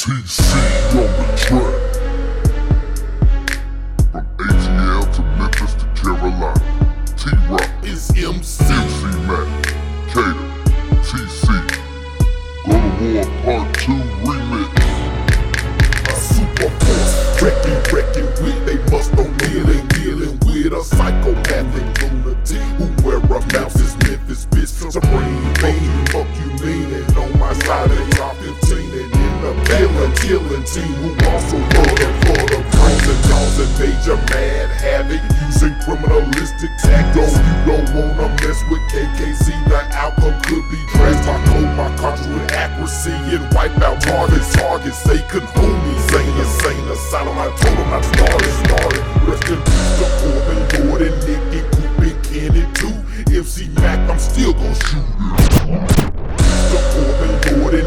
TC on the track. From ATL to Memphis to Carolina. T-Rock is MC. MC Mac, Cater, TC. Go to War Part 2 Remix. A super force, wrecking with, they must know dealing with a psychopathic lunatic who wear a mouse's Memphis bitch. Supreme beam, fuck you meaning, on my side they top 15 and in the killing team who also murder for the brains and causing major mad havoc using criminalistic tactics. You don't wanna mess with KKC, the outcome could be drastic. I code my cartridge with accuracy and wipe out targets. They couldn't